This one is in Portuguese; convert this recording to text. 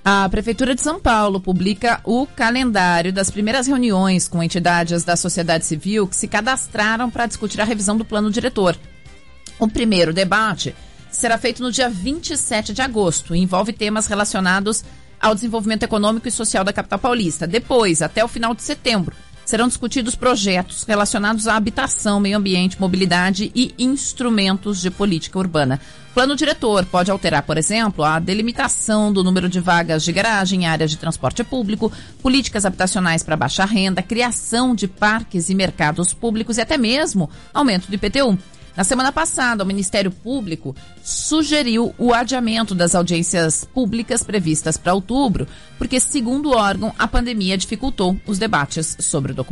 A Prefeitura de São Paulo publica o calendário das primeiras reuniões com entidades da sociedade civil que se cadastraram para discutir a revisão do plano diretor. O primeiro debate será feito no dia 27 de agosto e envolve temas relacionados ao desenvolvimento econômico e social da capital paulista. Depois, até o final de setembro, serão discutidos projetos relacionados à habitação, meio ambiente, mobilidade e instrumentos de política urbana. O plano diretor pode alterar, por exemplo, a delimitação do número de vagas de garagem em áreas de transporte público, políticas habitacionais para baixa renda, criação de parques e mercados públicos e até mesmo aumento do IPTU. Na semana passada, o Ministério Público sugeriu o adiamento das audiências públicas previstas para outubro, porque, segundo o órgão, a pandemia dificultou os debates sobre o documento.